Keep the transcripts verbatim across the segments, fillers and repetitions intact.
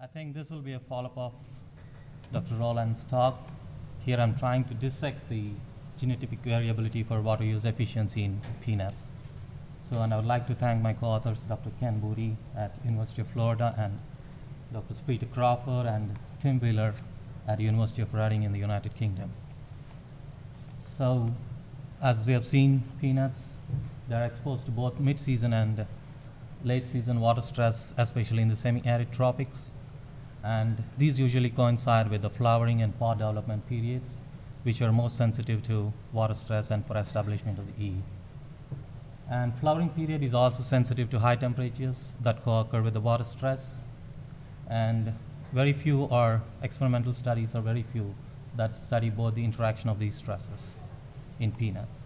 I think this will be a follow-up of Doctor Rowland's talk. Here I'm trying to dissect the genotypic variability for water use efficiency in peanuts. So, and I would like to thank my co-authors, Doctor Ken Booty at University of Florida and Doctor Peter Crawford and Tim Wheeler at University of Reading in the United Kingdom. So, as we have seen, peanuts, they're exposed to both mid-season and late-season water stress, especially in the semi-arid tropics. And these usually coincide with the flowering and pod development periods, which are most sensitive to water stress and for establishment of the E. And flowering period is also sensitive to high temperatures that co-occur with the water stress. And very few or experimental studies are very few that study both the interaction of these stresses in peanuts.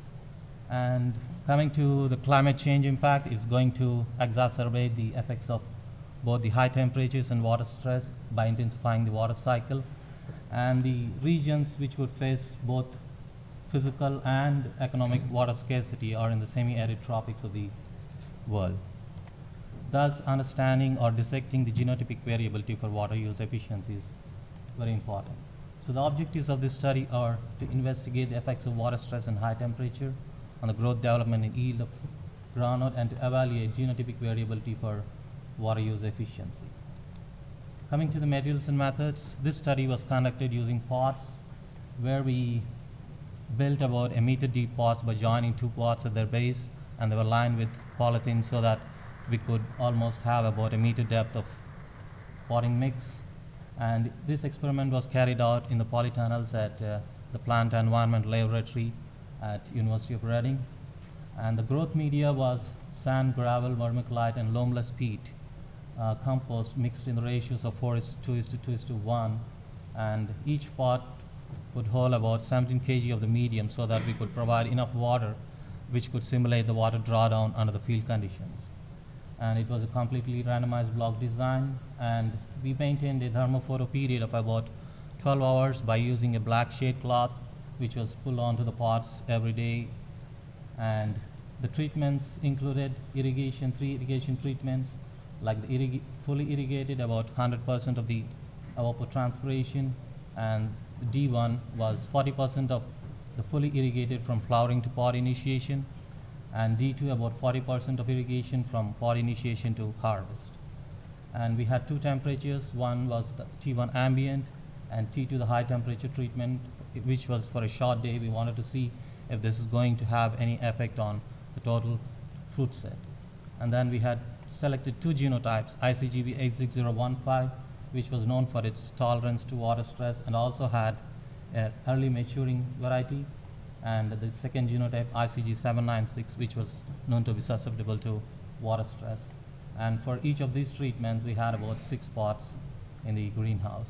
And coming to the climate change impact is going to exacerbate the effects of both the high temperatures and water stress by intensifying the water cycle. And the regions which would face both physical and economic water scarcity are in the semi-arid tropics of the world. Thus, understanding or dissecting the genotypic variability for water use efficiency is very important. So the objectives of this study are to investigate the effects of water stress and high temperature on the growth, development, and yield of groundnut, and to evaluate genotypic variability for water use efficiency. Coming to the materials and methods, this study was conducted using pots where we built about a meter deep pots by joining two pots at their base, and they were lined with polythene so that we could almost have about a meter depth of potting mix. And this experiment was carried out in the polytunnels at uh, the Plant Environment Laboratory at University of Reading. And the growth media was sand, gravel, vermiculite, and loamless peat uh, compost mixed in the ratios of four is to two is to two is to one. And each pot would hold about seventeen kilograms of the medium so that we could provide enough water which could simulate the water drawdown under the field conditions. And it was a completely randomized block design, and we maintained a thermophoto period of about twelve hours by using a black shade cloth which was pulled onto the pots every day. And the treatments included irrigation, three irrigation treatments, like the irrig fully irrigated about one hundred percent of the evapotranspiration, and D one was forty percent of the fully irrigated from flowering to pod initiation, and D two about forty percent of irrigation from pod initiation to harvest. And we had two temperatures. One was the T one ambient and T two the high temperature treatment, which was for a short day. We wanted to see if this is going to have any effect on the total fruit set. And then we had selected two genotypes, I C G B eight six zero one five, which was known for its tolerance to water stress and also had an early maturing variety, and the second genotype, I C G seven nine six, which was known to be susceptible to water stress. And for each of these treatments, we had about six pots in the greenhouse.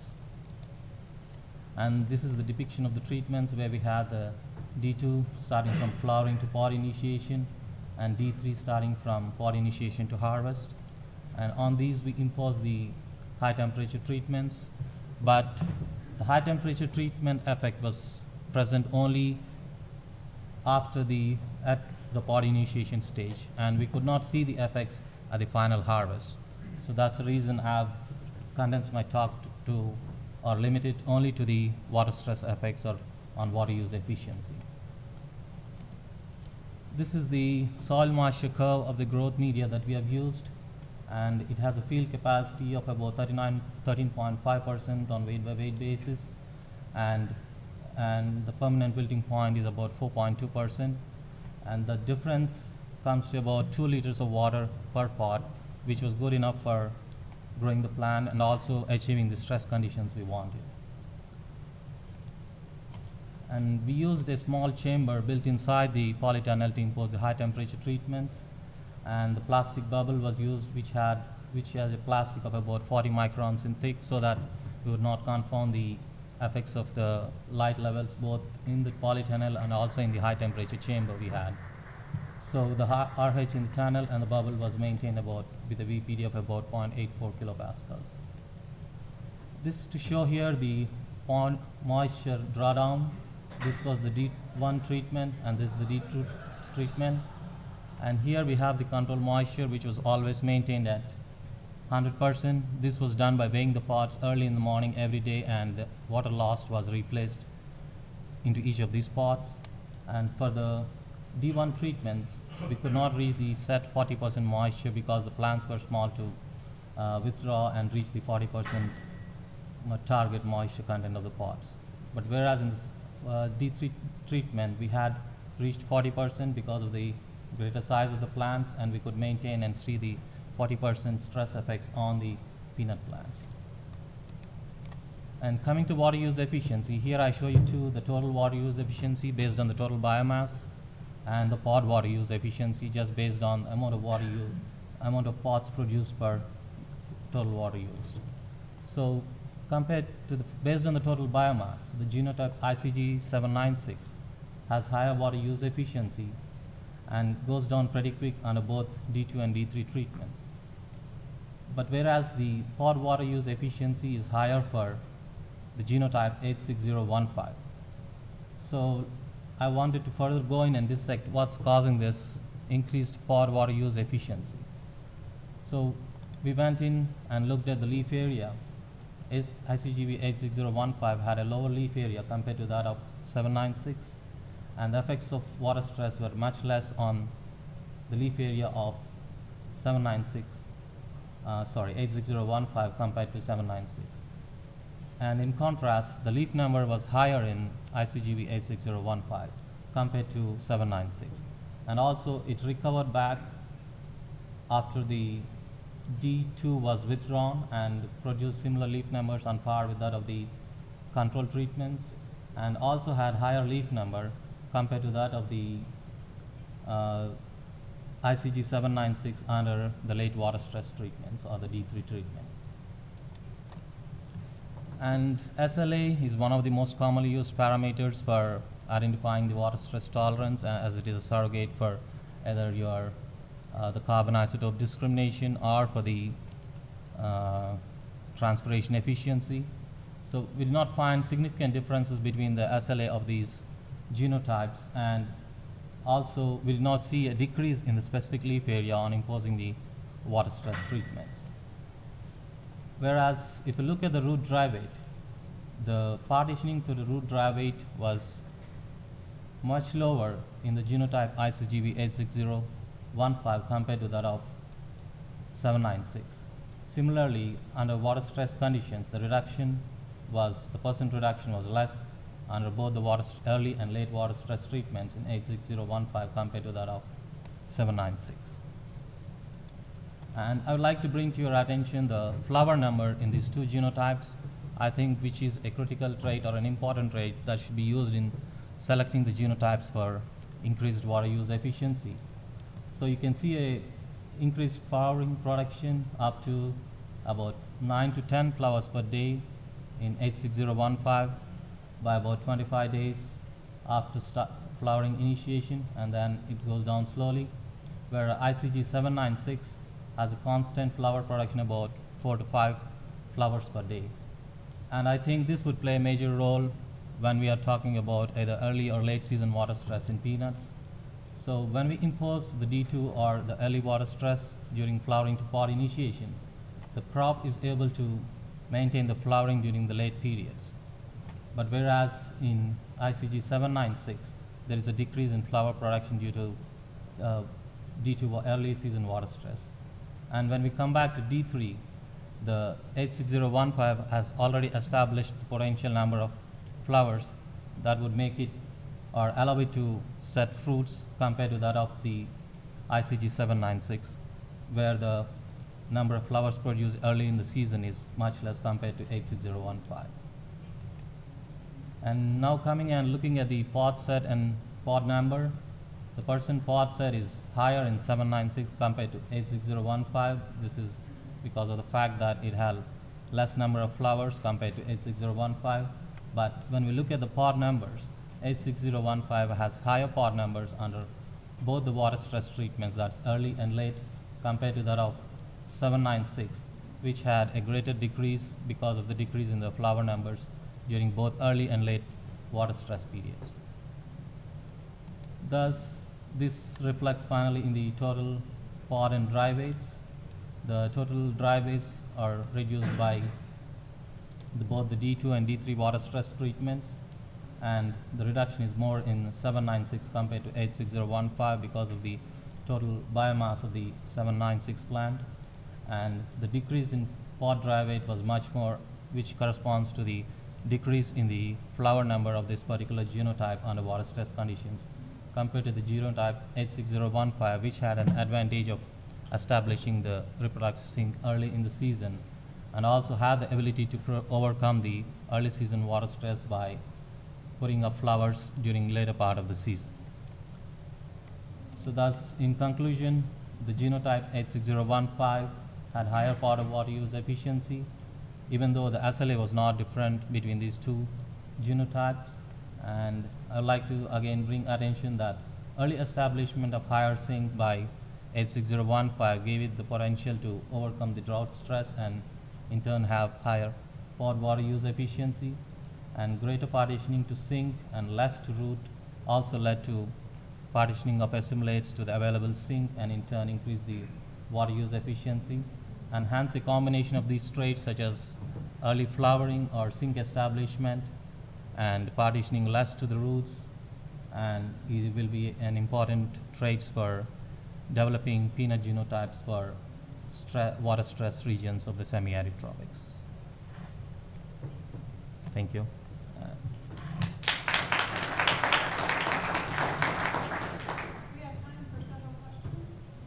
And this is the depiction of the treatments where we had the D two starting from flowering to pod initiation, and D three starting from pod initiation to harvest. And on these we imposed the high temperature treatments, but the high temperature treatment effect was present only after the at the pod initiation stage, and we could not see the effects at the final harvest. So that's the reason I've condensed my talk to, to or limited only to the water stress effects or on water use efficiency. This is the soil moisture curve of the growth media that we have used, and it has a field capacity of about thirteen point five percent on weight by weight basis, and and the permanent wilting point is about four point two percent, and the difference comes to about two liters of water per pot, which was good enough for growing the plant and also achieving the stress conditions we wanted. And we used a small chamber built inside the polytunnel to impose the high temperature treatments, and the plastic bubble was used which had which has a plastic of about forty microns in thick so that we would not confound the effects of the light levels both in the polytunnel and also in the high temperature chamber we had. So the R H in the tunnel and the bubble was maintained about with a V P D of about zero point eight four kilopascals. This to show here the pond moisture drawdown. This was the D one treatment and this is the D two treatment. And here we have the control moisture, which was always maintained at hundred percent. This was done by weighing the pots early in the morning every day, and the water lost was replaced into each of these pots. And for the D one treatments, we could not reach the set forty percent moisture because the plants were small to uh, withdraw and reach the forty percent target moisture content of the pots. But whereas in this uh, D three treatment, we had reached forty percent because of the greater size of the plants, and we could maintain and see the forty percent stress effects on the peanut plants. And coming to water use efficiency, here I show you too the total water use efficiency based on the total biomass, and the pod water use efficiency just based on amount of water use, amount of pots produced per total water used. So compared to the, based on the total biomass, the genotype I C G seven ninety-six has higher water use efficiency and goes down pretty quick under both D two and D three treatments. But whereas the pod water use efficiency is higher for the genotype H six zero one five. So I wanted to further go in and dissect what's causing this increased pod water use efficiency. So we went in and looked at the leaf area. I C G V H six zero one five had a lower leaf area compared to that of seven ninety-six, and the effects of water stress were much less on the leaf area of seven ninety-six, uh, sorry, H six zero one five compared to seven ninety-six. And in contrast, the leaf number was higher in I C G V H six zero one five compared to seven ninety-six. And also it recovered back after the D two was withdrawn and produced similar leaf numbers on par with that of the control treatments, and also had higher leaf number compared to that of the uh, I C G seven ninety-six under the late water stress treatments or the D three treatment. And S L A is one of the most commonly used parameters for identifying the water stress tolerance, uh, as it is a surrogate for either your uh, the carbon isotope discrimination or for the uh, transpiration efficiency. So we did not find significant differences between the S L A of these genotypes, and also we did not see a decrease in the specific leaf area on imposing the water stress treatments. Whereas if you look at the root dry weight, the partitioning to the root dry weight was much lower in the genotype I C G V H six zero one five compared to that of seven ninety-six. Similarly, under water stress conditions, the reduction was, the percent reduction was less under both the water early and late water stress treatments in H six zero one five compared to that of seven ninety-six. And I would like to bring to your attention the flower number in these two genotypes, I think, which is a critical trait or an important trait that should be used in selecting the genotypes for increased water use efficiency. So you can see a increased flowering production up to about nine to ten flowers per day in H six zero one five by about twenty-five days after start flowering initiation, and then it goes down slowly, where I C G seven ninety-six has a constant flower production about four to five flowers per day. And I think this would play a major role when we are talking about either early or late season water stress in peanuts. So when we impose the D two or the early water stress during flowering to pod initiation, the crop is able to maintain the flowering during the late periods. But whereas in I C G seven ninety-six, there is a decrease in flower production due to uh, D two early season water stress. And when we come back to D three, the H six zero one five has already established the potential number of flowers that would make it or allow it to set fruits compared to that of the I C G seven ninety-six, where the number of flowers produced early in the season is much less compared to H six zero one five. And now coming and looking at the pod set and pod number, the percent pod set is higher in seven ninety-six compared to H six zero one five. This is because of the fact that it had less number of flowers compared to H six zero one five. But when we look at the pod numbers, H six zero one five has higher pod numbers under both the water stress treatments, that's early and late, compared to that of seven ninety-six, which had a greater decrease because of the decrease in the flower numbers during both early and late water stress periods. Thus, this reflects finally in the total pod and dry weights. The total dry waste are reduced by the, both the D two and D three water stress treatments, and the reduction is more in seven ninety-six compared to eight six zero one five because of the total biomass of the seven ninety-six plant, and the decrease in pod dry weight was much more, which corresponds to the decrease in the flower number of this particular genotype under water stress conditions compared to the genotype eight six zero one five, which had an advantage of establishing the reproductive sink early in the season and also had the ability to pro overcome the early season water stress by putting up flowers during later part of the season. So thus, in conclusion, the genotype eight six zero one five had higher pot of water use efficiency, even though the S L A was not different between these two genotypes. And I would like to again bring attention that early establishment of higher sink by eight six zero one five gave it the potential to overcome the drought stress and in turn have higher pot water use efficiency, and greater partitioning to sink and less to root also led to partitioning of assimilates to the available sink and in turn increase the water use efficiency. And hence a combination of these traits such as early flowering or sink establishment and partitioning less to the roots, and it will be an important traits for developing peanut genotypes for stre water stress regions of the semi-arid tropics. Thank you. Uh, we have time for several questions.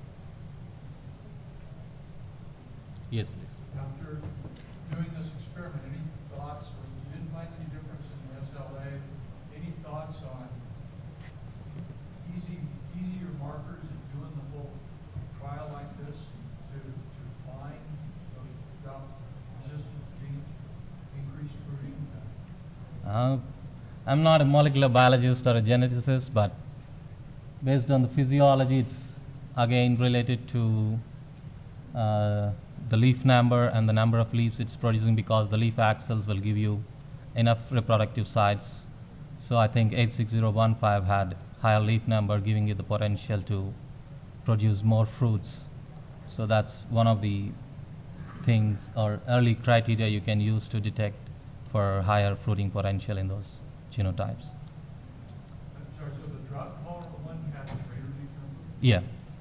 yes, please. After doing this experiment, any thoughts, or you didn't find any difference in the S L A, any thoughts on easy, easier markers in doing the whole trial like this to, to find those drought-resistant genes, increased fruiting? Uh, I'm not a molecular biologist or a geneticist, but based on the physiology, it's again related to uh, the leaf number and the number of leaves it's producing, because the leaf axils will give you enough reproductive sites. So I think eight six zero one five had higher leaf number, giving it the potential to produce more fruits. So that's one of the things or early criteria you can use to detect for higher fruiting potential in those genotypes. I'm sorry, so the drought tolerant one had a greater leaf number? Yeah.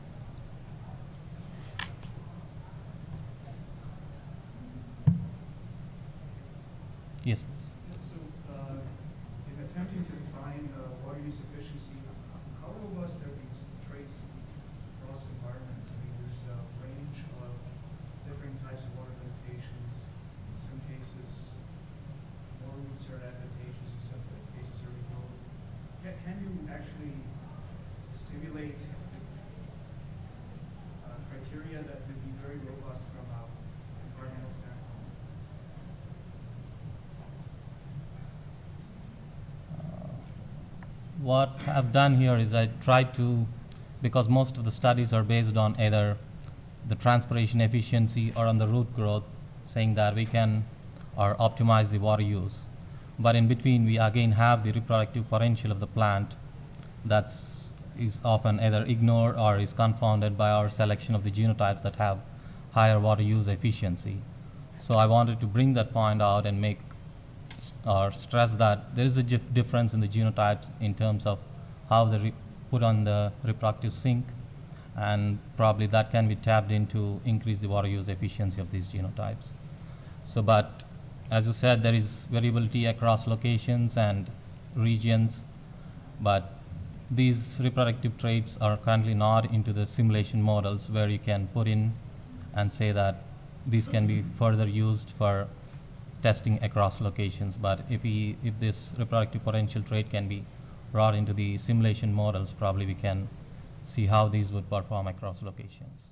Yes, please. So, uh, in attempting to define uh, water use efficiency, how robust are these traits across environments? I mean, there's a range of different types of water limitations. In some cases, more roots are advantageous, in some cases are remote. Can, can you actually simulate uh, criteria that would be very robust from a environmental standpoint? What I've done here is I tried to, because most of the studies are based on either the transpiration efficiency or on the root growth, saying that we can or optimize the water use. But in between, we again have the reproductive potential of the plant that is often either ignored or is confounded by our selection of the genotypes that have higher water use efficiency. So I wanted to bring that point out and make or stress that there is a difference in the genotypes in terms of how they put on the reproductive sink, and probably that can be tapped in to increase the water use efficiency of these genotypes. So, but as you said, there is variability across locations and regions, but these reproductive traits are currently not into the simulation models where you can put in and say that these can be further used for testing across locations. But if we if this reproductive potential trait can be brought into the simulation models, probably we can see how these would perform across locations.